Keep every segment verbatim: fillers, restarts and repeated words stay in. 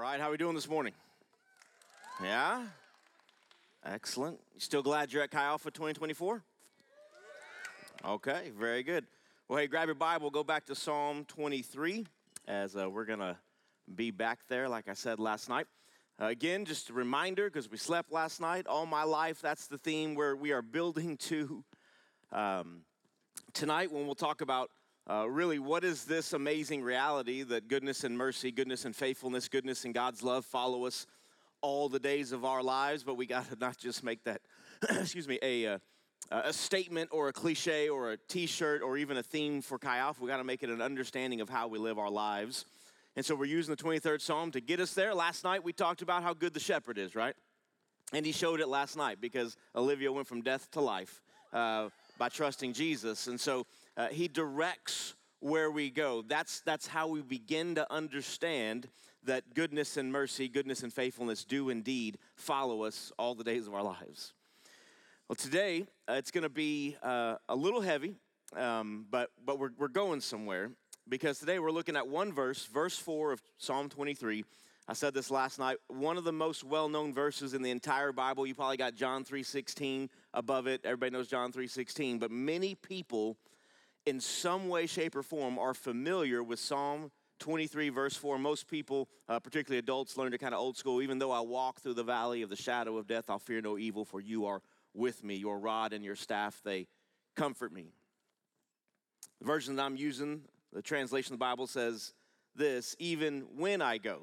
right, how are we doing this morning? Yeah? Excellent. You still glad you're at Chi Alpha twenty twenty-four? Okay, very good. Well, hey, grab your Bible, go back to Psalm twenty-three, as uh, we're going to be back there, like I said last night. Uh, again, just a reminder, because we slept last night, all my life, that's the theme where we are building to um, tonight when we'll talk about uh, really what is this amazing reality that goodness and mercy, goodness and faithfulness, goodness and God's love follow us all the days of our lives, but we got to not just make that, excuse me, a, a a statement or a cliche or a t-shirt or even a theme for Chi Alpha. We got to make it an understanding of how we live our lives. And so we're using the twenty-third Psalm to get us there. Last night we talked about how good the shepherd is, right? And he showed it last night because Olivia went from death to life uh, by trusting Jesus. And so uh, he directs where we go. That's, that's how we begin to understand that goodness and mercy, goodness and faithfulness do indeed follow us all the days of our lives. Well, today uh, it's going to be uh, a little heavy, um, but but we're we're going somewhere because today we're looking at one verse, verse four of Psalm twenty-three. I said this last night. One of the most well-known verses in the entire Bible. You probably got John three sixteen above it. Everybody knows John three sixteen, but many people, in some way, shape, or form, are familiar with Psalm twenty-three, verse four. Most people, uh, particularly adults, learned it kind of old school. Even though I walk through the valley of the shadow of death, I'll fear no evil, for you are with me. Your rod and your staff, they comfort me. The version that I'm using, the translation of the Bible says this: even when I go.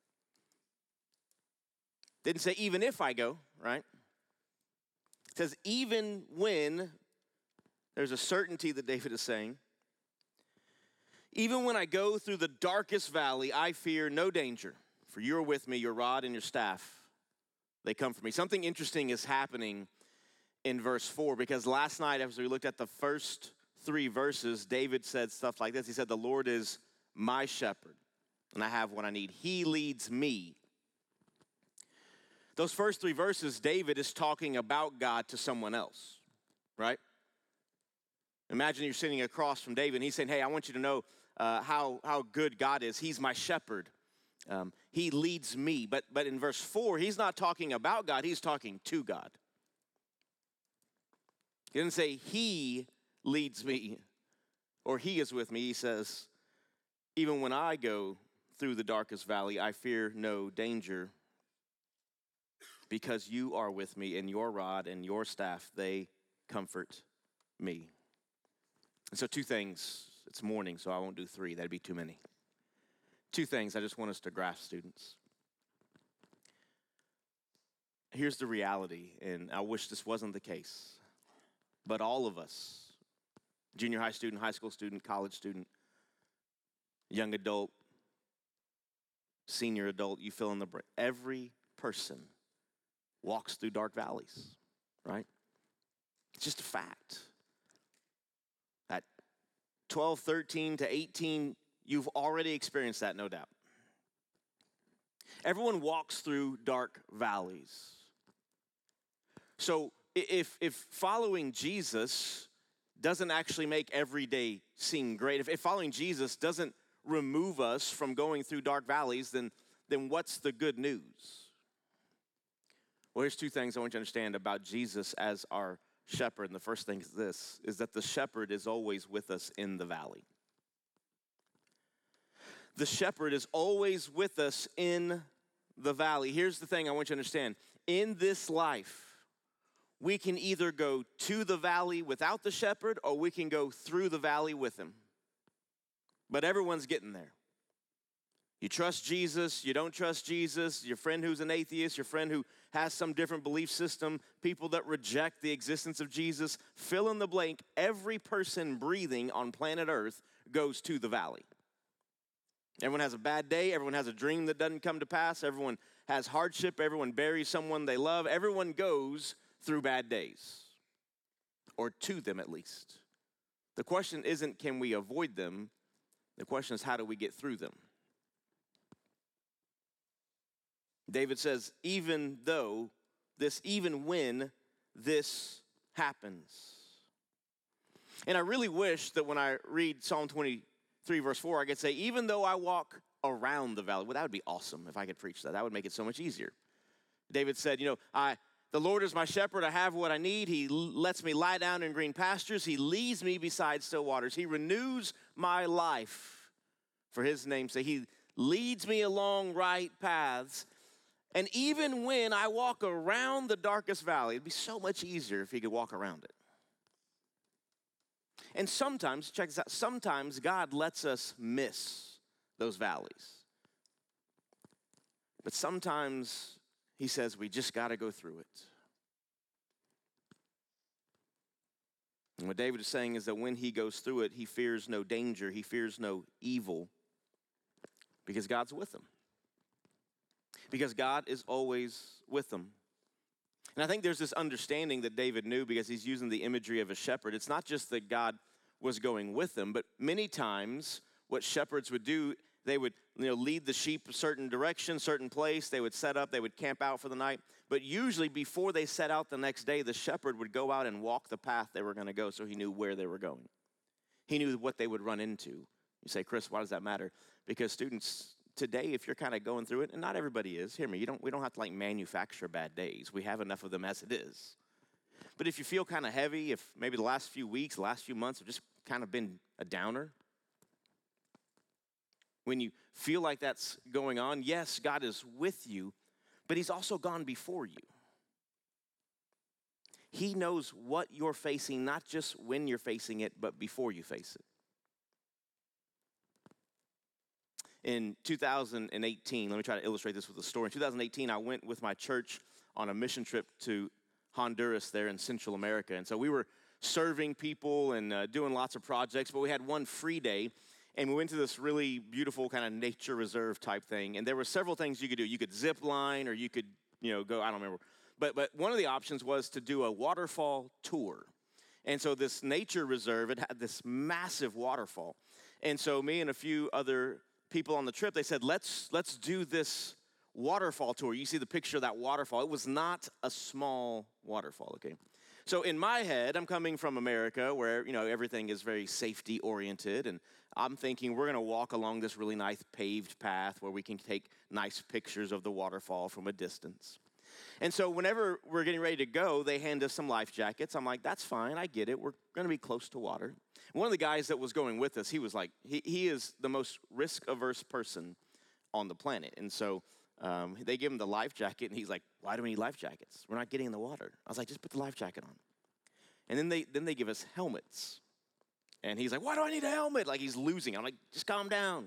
Didn't say even if I go, right? It says even when. There's a certainty that David is saying. Even when I go through the darkest valley, I fear no danger, for you are with me, your rod and your staff, they comfort me. Something interesting is happening in verse four, because last night as we looked at the first three verses, David said stuff like this. He said, the Lord is my shepherd, and I have what I need. He leads me. Those first three verses, David is talking about God to someone else, right? Imagine you're sitting across from David, and he's saying, hey, I want you to know uh, how, how good God is. He's my shepherd. Um, he leads me. But, but in verse four, he's not talking about God. He's talking to God. He didn't say he leads me or he is with me. He says, even when I go through the darkest valley, I fear no danger because you are with me, and your rod and your staff, they comfort me. And so two things. It's morning, so I won't do three. That'd be too many. Two things I just want us to grasp, students. Here's the reality, and I wish this wasn't the case. But all of us, junior high student, high school student, college student, young adult, senior adult, you fill in the break. Every person walks through dark valleys, right? It's just a fact. At twelve, thirteen to eighteen, you've already experienced that, no doubt. Everyone walks through dark valleys. So If if following Jesus doesn't actually make every day seem great, if, if following Jesus doesn't remove us from going through dark valleys, then, then what's the good news? Well, here's two things I want you to understand about Jesus as our shepherd. And the first thing is this, is that the shepherd is always with us in the valley. The shepherd is always with us in the valley. Here's the thing I want you to understand. In this life, we can either go to the valley without the shepherd, or we can go through the valley with him. But everyone's getting there. You trust Jesus, you don't trust Jesus, your friend who's an atheist, your friend who has some different belief system, people that reject the existence of Jesus, fill in the blank. Every person breathing on planet Earth goes to the valley. Everyone has a bad day. Everyone has a dream that doesn't come to pass. Everyone has hardship. Everyone buries someone they love. Everyone goes through bad days, or to them at least. The question isn't can we avoid them? The question is how do we get through them? David says, even though this, even when this happens. And I really wish that when I read Psalm twenty-three verse four, I could say, even though I walk around the valley. Well, that would be awesome if I could preach that. That would make it so much easier. David said, you know, I the Lord is my shepherd. I have what I need. He l- lets me lie down in green pastures. He leads me beside still waters. He renews my life for his name's sake. He leads me along right paths. And even when I walk around the darkest valley, it'd be so much easier if he could walk around it. And sometimes, check this out, sometimes God lets us miss those valleys. But sometimes he says we just got to go through it. And what David is saying is that when he goes through it, he fears no danger, he fears no evil, because God's with him. Because God is always with them. And I think there's this understanding that David knew because he's using the imagery of a shepherd. It's not just that God was going with them, but many times what shepherds would do, they would you know, lead the sheep a certain direction, certain place. They would set up, they would camp out for the night. But usually before they set out the next day, the shepherd would go out and walk the path they were going to go so he knew where they were going. He knew what they would run into. You say, Chris, why does that matter? Because students, today, if you're kind of going through it, and not everybody is, hear me, you don't, we don't have to like manufacture bad days. We have enough of them as it is. But if you feel kind of heavy, if maybe the last few weeks, the last few months have just kind of been a downer, when you feel like that's going on, yes, God is with you, but he's also gone before you. He knows what you're facing, not just when you're facing it, but before you face it. In two thousand eighteen, let me try to illustrate this with a story. In two thousand eighteen, I went with my church on a mission trip to Honduras there in Central America. And so we were serving people and uh, doing lots of projects, but we had one free day. And we went to this really beautiful kind of nature reserve type thing. And there were several things you could do. You could zip line or you could, you know, go, I don't remember. But, but one of the options was to do a waterfall tour. And so this nature reserve, it had this massive waterfall. And so me and a few other people on the trip, they said, let's let's do this waterfall tour. You see the picture of that waterfall. It was not a small waterfall, okay? So in my head, I'm coming from America where, you know, everything is very safety oriented, and I'm thinking we're going to walk along this really nice paved path where we can take nice pictures of the waterfall from a distance. And so whenever we're getting ready to go, they hand us some life jackets. I'm like, that's fine, I get it. We're going to be close to water. One of the guys that was going with us, he was like, he, he is the most risk-averse person on the planet. And so um, they give him the life jacket, and he's like, why do we need life jackets? We're not getting in the water. I was like, just put the life jacket on. And then they then they give us helmets. And he's like, why do I need a helmet? Like he's losing. I'm like, just calm down.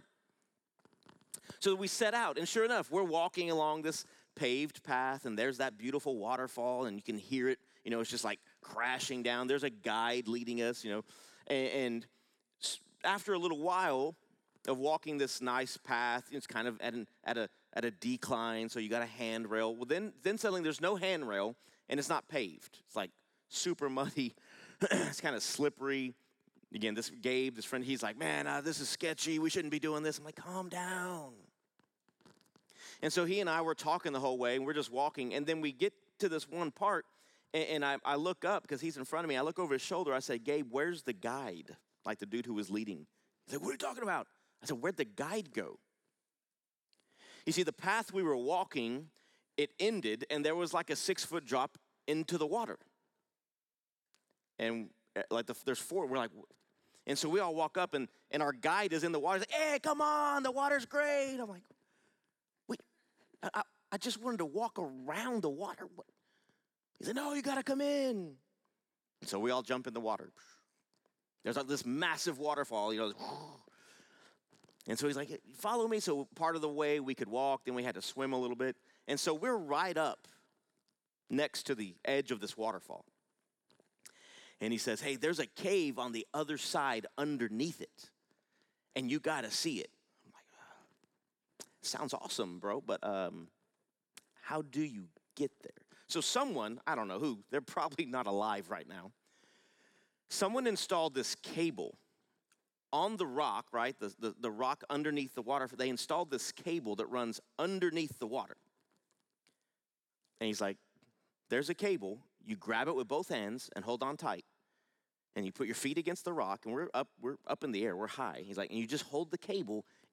So we set out, and sure enough, we're walking along this paved path, and there's that beautiful waterfall, and you can hear it. You know, it's just like crashing down. There's a guide leading us, you know. And, and after a little while of walking this nice path, it's kind of at an at a at a decline, so you got a handrail. Well, then then suddenly there's no handrail, and it's not paved. It's like super muddy. It's kind of slippery. Again, this Gabe, this friend, he's like, man, uh, this is sketchy. We shouldn't be doing this. I'm like, calm down. And so he and I were talking the whole way, and we're just walking. And then we get to this one part, and, and I, I look up because he's in front of me. I look over his shoulder. I say, Gabe, where's the guide? Like the dude who was leading. He's like, what are you talking about? I said, where'd the guide go? You see, the path we were walking, it ended, and there was like a six-foot drop into the water. And like the, there's four, we're like, and so we all walk up, and, and our guide is in the water. He's like, hey, come on, the water's great. I'm like, wait, I, I just wanted to walk around the water. He said, no, you got to come in. And so we all jump in the water. There's like this massive waterfall, you know. And so he's like, follow me. So part of the way we could walk, then we had to swim a little bit. And so we're right up next to the edge of this waterfall. And he says, hey, there's a cave on the other side underneath it, and you got to see it. I'm like, oh, sounds awesome, bro, but um, how do you get there? So someone, I don't know who, they're probably not alive right now. Someone installed this cable on the rock, right, the, the, the rock underneath the water. They installed this cable that runs underneath the water. And he's like, there's a cable. You grab it with both hands and hold on tight. And you put your feet against the rock, and we're up, we're up in the air, we're high. He's like, and you just hold the cable,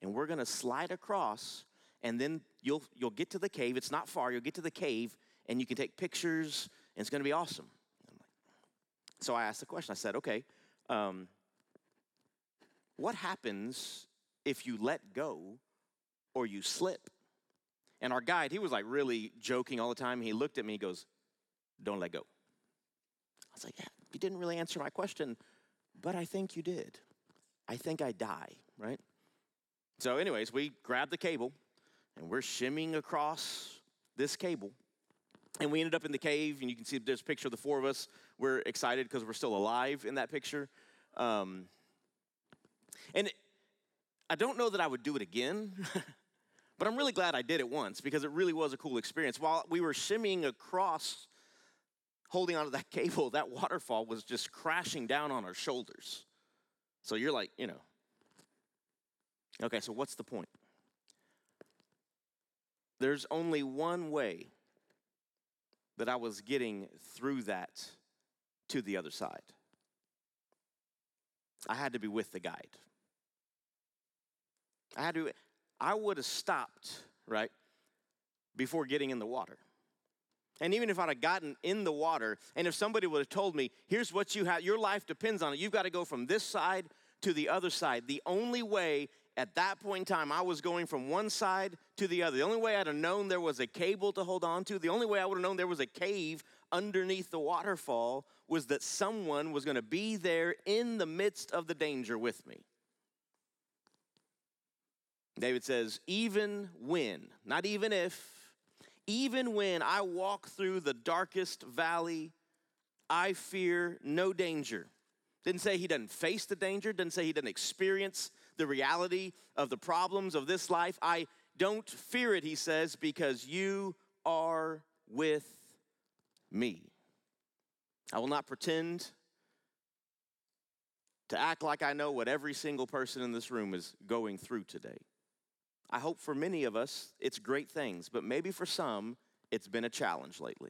and we're going to slide across, and then you'll you'll get to the cave. It's not far. You'll get to the cave, and you can take pictures, and it's going to be awesome. So I asked the question. I said, okay, um, what happens if you let go or you slip? And our guide, he was like really joking all the time. He looked at me, he goes, don't let go. I was like, yeah, you didn't really answer my question, but I think you did. I think I die, right? So anyways, we grabbed the cable, and we're shimmying across this cable. And we ended up in the cave, and you can see there's a picture of the four of us. We're excited because we're still alive in that picture. Um, and it, I don't know that I would do it again, but I'm really glad I did it once because it really was a cool experience. While we were shimmying across, holding onto that cable, that waterfall was just crashing down on our shoulders. So you're like, you know, okay, so what's the point? There's only one way that I was getting through that to the other side. I had to be with the guide. I had to, I would have stopped, right, before getting in the water. And even if I'd have gotten in the water, and if somebody would have told me, here's what you have, your life depends on it, you've got to go from this side to the other side. The only way at that point in time I was going from one side to the other. The only way I'd have known there was a cable to hold on to, the only way I would have known there was a cave underneath the waterfall was that someone was going to be there in the midst of the danger with me. David says, even when, not even if, even when I walk through the darkest valley, I fear no danger. Didn't say he doesn't face the danger, didn't say he doesn't experience the reality of the problems of this life. I don't fear it, he says, because you are with me. I will not pretend to act like I know what every single person in this room is going through today. I hope for many of us, it's great things, but maybe for some, it's been a challenge lately.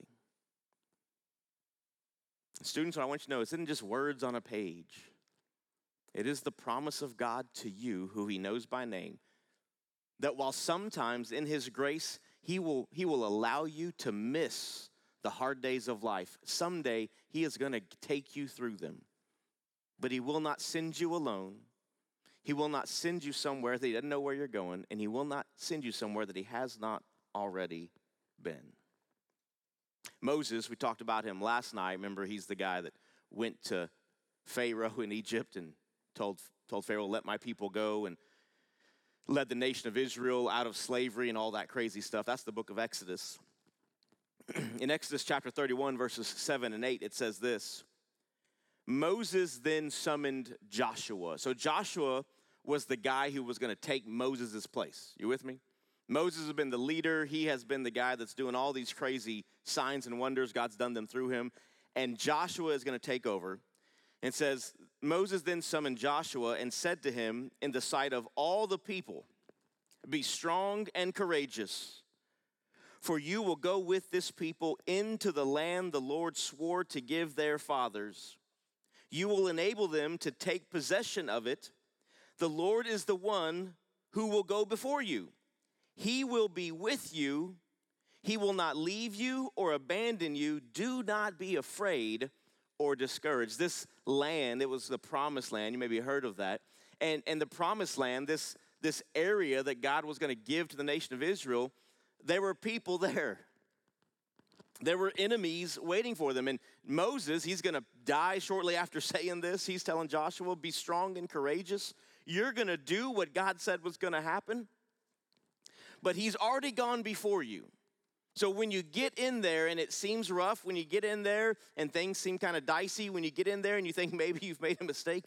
Students, what I want you to know, it isn't just words on a page. It is the promise of God to you, who he knows by name, that while sometimes in his grace, he will, he will allow you to miss the hard days of life. Someday, he is going to take you through them. But he will not send you alone. He will not send you somewhere that he doesn't know where you're going, and he will not send you somewhere that he has not already been. Moses, we talked about him last night. Remember, he's the guy that went to Pharaoh in Egypt and told, told Pharaoh, let my people go, and led the nation of Israel out of slavery and all that crazy stuff. That's the book of Exodus. In Exodus chapter thirty-one, verses seven and eight, it says this: Moses then summoned Joshua. So Joshua was the guy who was going to take Moses' place. You with me? Moses has been the leader. He has been the guy that's doing all these crazy signs and wonders. God's done them through him. And Joshua is going to take over. It says, Moses then summoned Joshua and said to him in the sight of all the people, be strong and courageous, for you will go with this people into the land the Lord swore to give their fathers. You will enable them to take possession of it. The Lord is the one who will go before you. He will be with you. He will not leave you or abandon you. Do not be afraid or discouraged. This land, it was the promised land. You maybe heard of that. And, and the promised land, this, this area that God was going to give to the nation of Israel, there were people there. There were enemies waiting for them. And Moses, he's going to die shortly after saying this. He's telling Joshua, be strong and courageous. You're going to do what God said was going to happen. But he's already gone before you. So when you get in there and it seems rough, when you get in there and things seem kind of dicey, when you get in there and you think maybe you've made a mistake,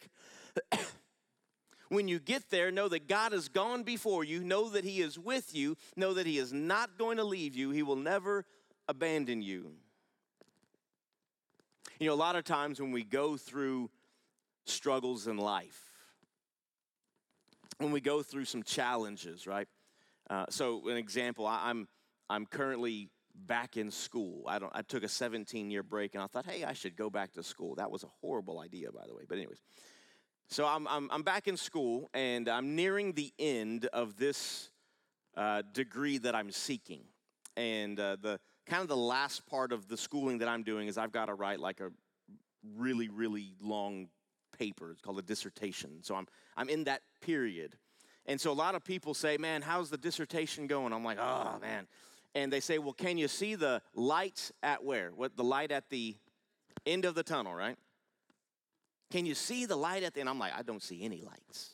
when you get there, know that God has gone before you. Know that he is with you. Know that he is not going to leave you. He will never abandon you. You know, a lot of times when we go through struggles in life, when we go through some challenges, right? Uh, so an example, I, I'm I'm currently back in school. I don't. I took a seventeen-year break, and I thought, hey, I should go back to school. That was a horrible idea, by the way. But anyways, So I'm, I'm, I'm back in school, and I'm nearing the end of this uh, degree that I'm seeking. And uh, the kind of the last part of the schooling that I'm doing is I've got to write like a really, really long paper. It's called a dissertation. So I'm I'm in that period. And so a lot of people say, man, how's the dissertation going? I'm like, oh, man. And they say, well, can you see the light at where? What, the light at the end of the tunnel, right? Can you see the light at the end? I'm like, I don't see any lights.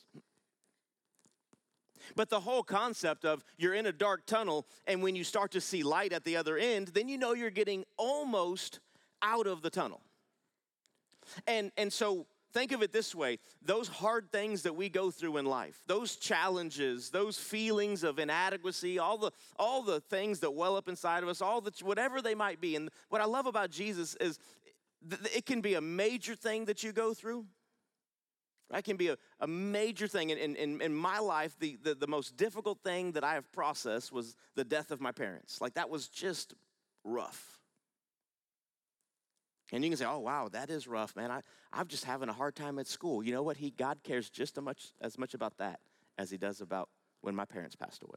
But the whole concept of you're in a dark tunnel, and when you start to see light at the other end, then you know you're getting almost out of the tunnel. And, and so think of it this way. Those hard things that we go through in life, those challenges, those feelings of inadequacy, all the, all the things that well up inside of us, all the, whatever they might be. And what I love about Jesus is it can be a major thing that you go through. That can be a, a major thing. In, in, in my life, the, the, the most difficult thing that I have processed was the death of my parents. Like, that was just rough. And you can say, oh, wow, that is rough, man. I, I'm just having a hard time at school. You know what? He, God cares just as much, as much about that as he does about when my parents passed away.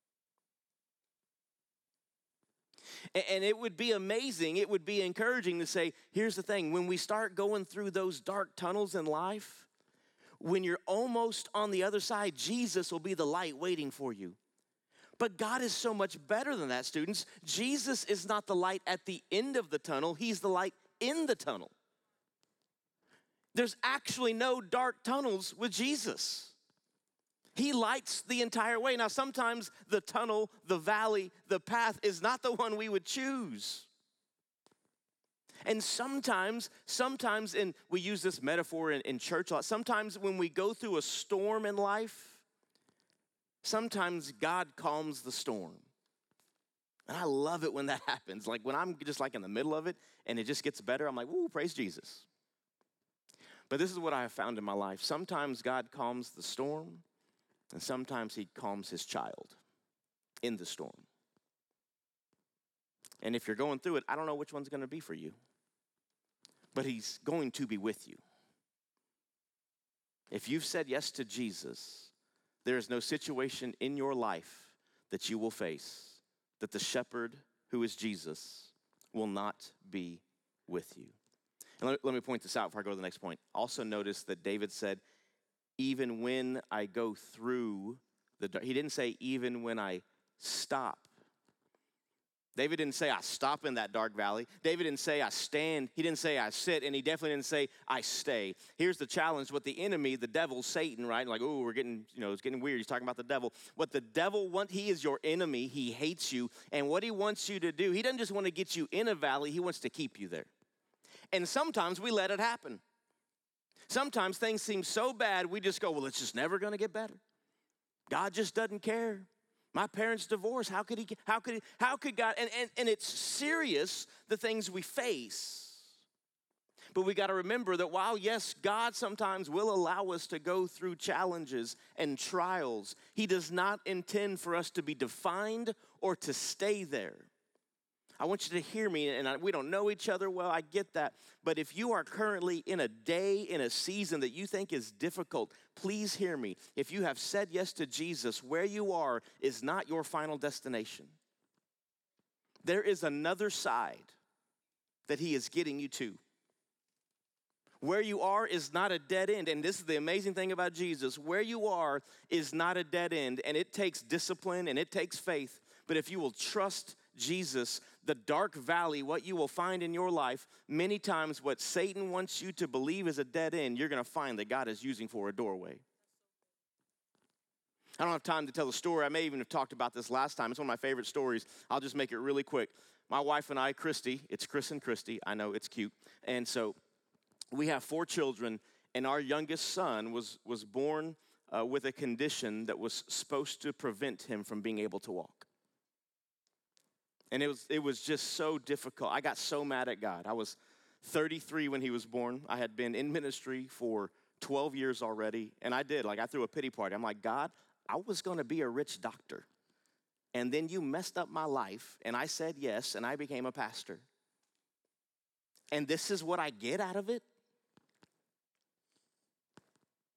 And, and it would be amazing, it would be encouraging to say, here's the thing. When we start going through those dark tunnels in life, when you're almost on the other side, Jesus will be the light waiting for you. But God is so much better than that, students. Jesus is not the light at the end of the tunnel. He's the light in the tunnel. There's actually no dark tunnels with Jesus. He lights the entire way. Now, sometimes the tunnel, the valley, the path is not the one we would choose. And sometimes, sometimes, and we use this metaphor in, in church a lot, sometimes when we go through a storm in life, sometimes God calms the storm. And I love it when that happens. Like when I'm just like in the middle of it and it just gets better, I'm like, ooh, praise Jesus. But this is what I have found in my life. Sometimes God calms the storm, and sometimes he calms his child in the storm. And if you're going through it, I don't know which one's going to be for you. But he's going to be with you. If you've said yes to Jesus, there is no situation in your life that you will face that the shepherd, who is Jesus, will not be with you. And let, let me point this out before I go to the next point. Also notice that David said, even when I go through the dark, he didn't say even when I stop. David didn't say I stop in that dark valley. David didn't say I stand. He didn't say I sit, and he definitely didn't say I stay. Here's the challenge with the enemy, the devil, Satan, right? Like, oh, we're getting, you know, it's getting weird. He's talking about the devil. What the devil wants, he is your enemy. He hates you, and what he wants you to do, he doesn't just want to get you in a valley. He wants to keep you there. And sometimes we let it happen. Sometimes things seem so bad, we just go, well, it's just never going to get better. God just doesn't care. My parents divorced. How could he, how could he, how could God, and, and, and it's serious, the things we face. But we got to remember that while, yes, God sometimes will allow us to go through challenges and trials, he does not intend for us to be defined or to stay there. I want you to hear me, and I, we don't know each other well, I get that. But if you are currently in a day, in a season that you think is difficult, please hear me. If you have said yes to Jesus, where you are is not your final destination. There is another side that he is getting you to. Where you are is not a dead end, and this is the amazing thing about Jesus. Where you are is not a dead end, and it takes discipline and it takes faith. But if you will trust Jesus, the dark valley, what you will find in your life, many times what Satan wants you to believe is a dead end, you're going to find that God is using for a doorway. I don't have time to tell the story. I may even have talked about this last time. It's one of my favorite stories. I'll just make it really quick. My wife and I, Christy, it's Chris and Christy. I know, it's cute. And so we have four children, and our youngest son was, was born uh, with a condition that was supposed to prevent him from being able to walk. And it was it was just so difficult. I got so mad at God. I was thirty-three when he was born. I had been in ministry for twelve years already. And I did. Like, I threw a pity party. I'm like, God, I was going to be a rich doctor. And then you messed up my life. And I said yes. And I became a pastor. And this is what I get out of it?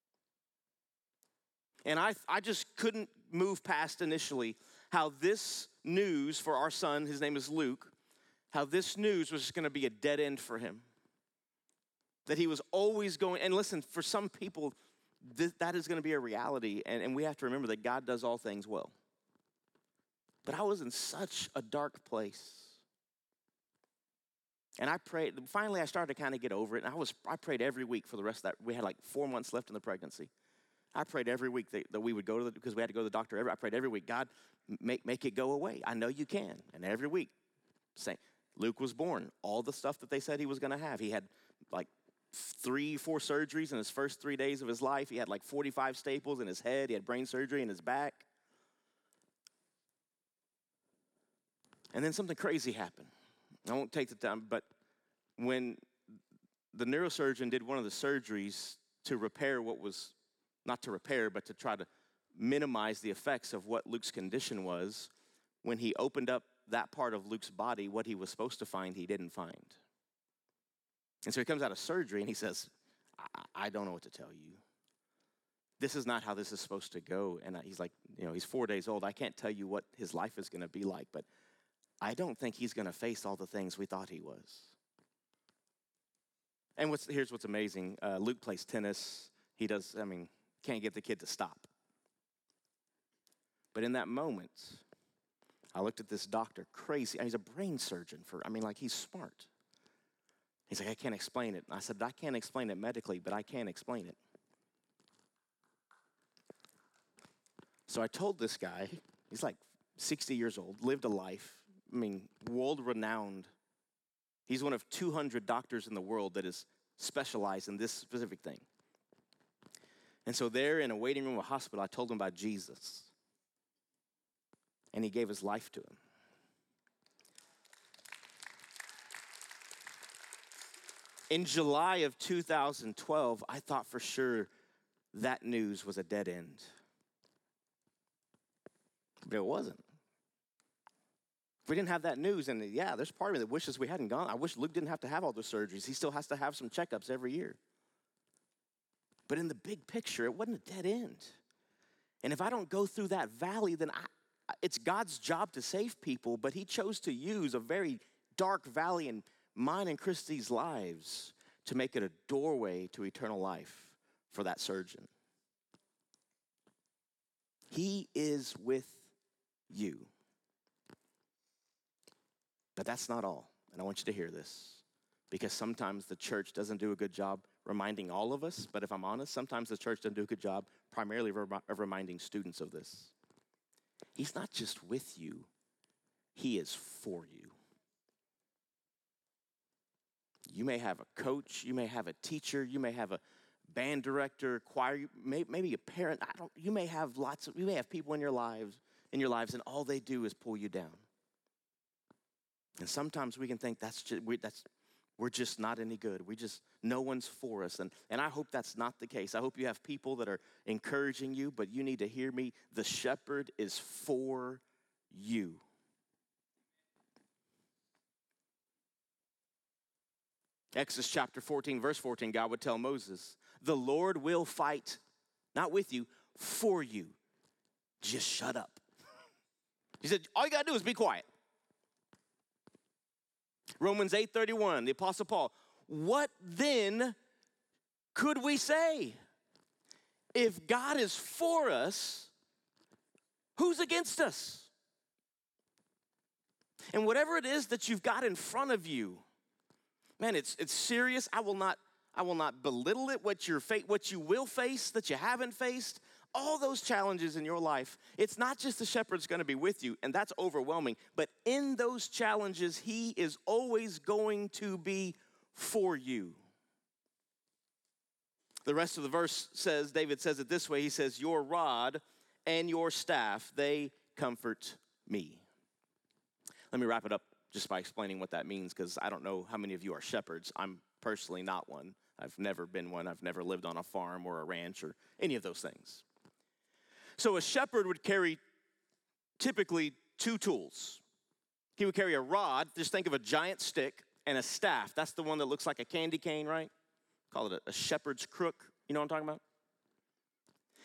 And I, I just couldn't move past initially how this news for our son, his name is Luke, how this news was just going to be a dead end for him. That he was always going, and listen, for some people, th- that is going to be a reality, and, and we have to remember that God does all things well. But I was in such a dark place. And I prayed, finally I started to kind of get over it, and I was I prayed every week for the rest of that. We had like four months left in the pregnancy. I prayed every week that, that we would go to the, because we had to go to the doctor. Every, I prayed every week, God, make, make it go away. I know you can. And every week, same. Luke was born. All the stuff that they said he was going to have. He had like three, four surgeries in his first three days of his life. He had like forty-five staples in his head. He had brain surgery in his back. And then something crazy happened. I won't take the time, but when the neurosurgeon did one of the surgeries to repair what was, not to repair, but to try to minimize the effects of what Luke's condition was, when he opened up that part of Luke's body, what he was supposed to find, he didn't find. And so he comes out of surgery and he says, I, I don't know what to tell you. This is not how this is supposed to go. And he's like, you know, he's four days old. I can't tell you what his life is going to be like, but I don't think he's going to face all the things we thought he was. And what's, here's what's amazing. Uh, Luke plays tennis. He does, I mean, can't get the kid to stop. But in that moment, I looked at this doctor, crazy. And he's a brain surgeon for, I mean, like he's smart. He's like, I can't explain it. And I said, I can't explain it medically, but I can explain it. So I told this guy, he's like sixty years old, lived a life. I mean, world-renowned. He's one of two hundred doctors in the world that is specialized in this specific thing. And so there in a waiting room of a hospital, I told him about Jesus. And he gave his life to him. In July of two thousand twelve, I thought for sure that news was a dead end. But it wasn't. If we didn't have that news, and yeah, there's part of me that wishes we hadn't gone. I wish Luke didn't have to have all those surgeries. He still has to have some checkups every year. But in the big picture, it wasn't a dead end. And if I don't go through that valley, then I, it's God's job to save people, but he chose to use a very dark valley in mine and Christy's lives to make it a doorway to eternal life for that surgeon. He is with you. But that's not all, and I want you to hear this, because sometimes the church doesn't do a good job reminding all of us, but if I'm honest, sometimes the church doesn't do a good job primarily of reminding students of this. He's not just with you, he is for you. You may have a coach, you may have a teacher, you may have a band director, choir, may, maybe a parent. I don't. You may have lots of. You may have people in your lives, in your lives, and all they do is pull you down. And sometimes we can think that's just, we, that's we're just not any good. We just no one's for us, and and I hope that's not the case. I hope you have people that are encouraging you, but you need to hear me. The shepherd is for you. Exodus chapter fourteen, verse fourteen, God would tell Moses, the Lord will fight, not with you, for you. Just shut up. He said, all you got to do is be quiet. Romans eight thirty-one, the Apostle Paul, what then could we say? If God is for us, who's against us? And whatever it is that you've got in front of you, man, it's it's serious. I will not I will not belittle it. What you're fa- what you will face that you haven't faced, all those challenges in your life. It's not just the shepherd's going to be with you, and that's overwhelming. But in those challenges, he is always going to be for you. The rest of the verse says, David says it this way. He says, "Your rod and your staff, they comfort me." Let me wrap it up just by explaining what that means, because I don't know how many of you are shepherds. I'm personally not one. I've never been one. I've never lived on a farm or a ranch or any of those things. So a shepherd would carry typically two tools. He would carry a rod, just think of a giant stick, and a staff. That's the one that looks like a candy cane, right? Call it a, a shepherd's crook. You know what I'm talking about?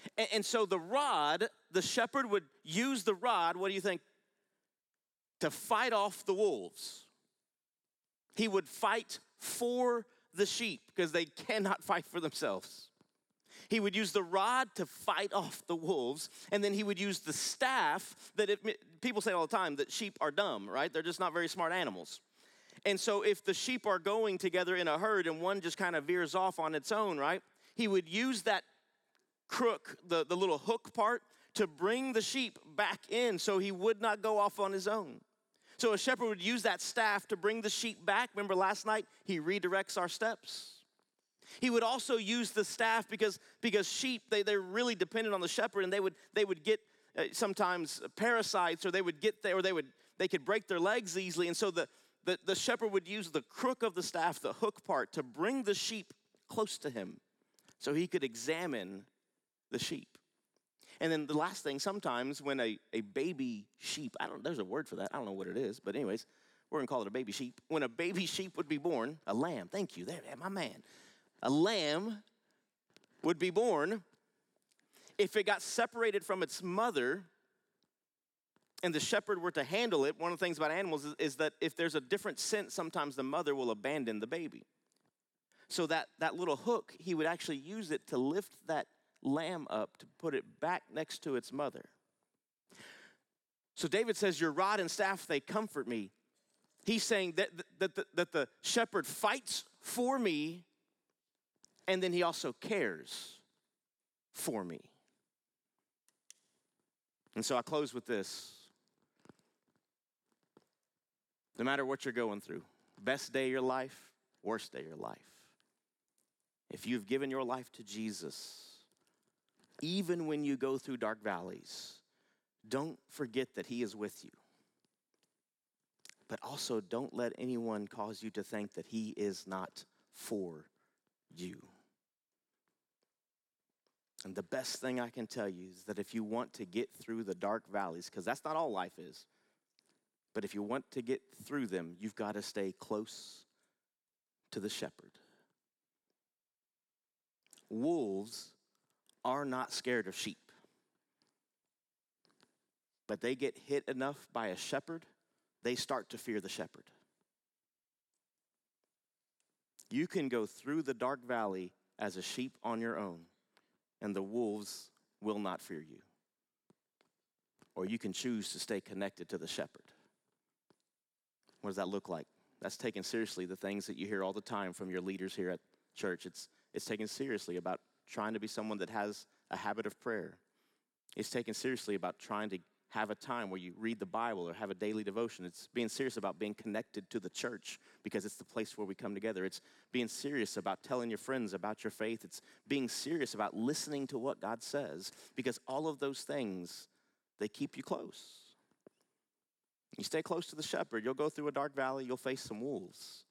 And, and so the rod, the shepherd would use the rod, what do you think? To fight off the wolves. He would fight for the sheep because they cannot fight for themselves. He would use the rod to fight off the wolves, and then he would use the staff that if, people say all the time that sheep are dumb, right? They're just not very smart animals. And so if the sheep are going together in a herd and one just kind of veers off on its own, right? He would use that crook, the, the little hook part, to bring the sheep back in so he would not go off on his own. So a shepherd would use that staff to bring the sheep back. Remember last night, he redirects our steps. He would also use the staff because, because sheep, they, they're really dependent on the shepherd, and they would, they would get uh, sometimes parasites, or they would get there, or they would they could break their legs easily. And so the, the, the shepherd would use the crook of the staff, the hook part, to bring the sheep close to him so he could examine the sheep. And then the last thing, sometimes when a, a baby sheep, I don't, there's a word for that, I don't know what it is, but anyways, we're gonna call it a baby sheep. When a baby sheep would be born, a lamb, thank you, there, my man. A lamb would be born. If it got separated from its mother and the shepherd were to handle it, one of the things about animals is, is that if there's a different scent, sometimes the mother will abandon the baby. So that, that little hook, he would actually use it to lift that lamb up, to put it back next to its mother. So David says, your rod and staff, they comfort me. He's saying that, that, that, that the shepherd fights for me, and then he also cares for me. And so I close with this. No matter what you're going through, best day of your life, worst day of your life, if you've given your life to Jesus, even when you go through dark valleys, don't forget that he is with you. But also don't let anyone cause you to think that he is not for you. And the best thing I can tell you is that if you want to get through the dark valleys, because that's not all life is, but if you want to get through them, you've got to stay close to the shepherd. Wolves are not scared of sheep, but they get hit enough by a shepherd, they start to fear the shepherd. You can go through the dark valley as a sheep on your own, and the wolves will not fear you. Or you can choose to stay connected to the shepherd. What does that look like? That's taking seriously the things that you hear all the time from your leaders here at church. It's, it's taken seriously about trying to be someone that has a habit of prayer. It's taken seriously about trying to have a time where you read the Bible or have a daily devotion. It's being serious about being connected to the church because it's the place where we come together. It's being serious about telling your friends about your faith. It's being serious about listening to what God says, because all of those things, they keep you close. You stay close to the shepherd, you'll go through a dark valley, you'll face some wolves.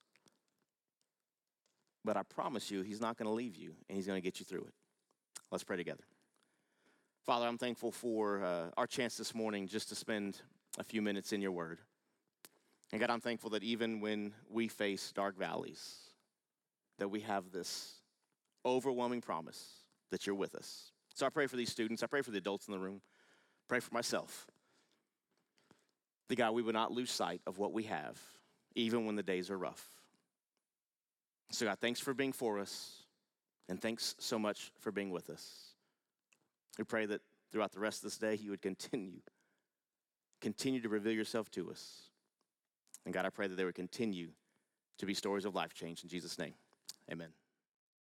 But I promise you, he's not going to leave you, and he's going to get you through it. Let's pray together. Father, I'm thankful for uh, our chance this morning just to spend a few minutes in your word. And God, I'm thankful that even when we face dark valleys, that we have this overwhelming promise that you're with us. So I pray for these students. I pray for the adults in the room. Pray for myself. That God, we would not lose sight of what we have, even when the days are rough. So God, thanks for being for us, and thanks so much for being with us. We pray that throughout the rest of this day, you would continue, continue to reveal yourself to us. And God, I pray that there would continue to be stories of life change. In Jesus' name, amen.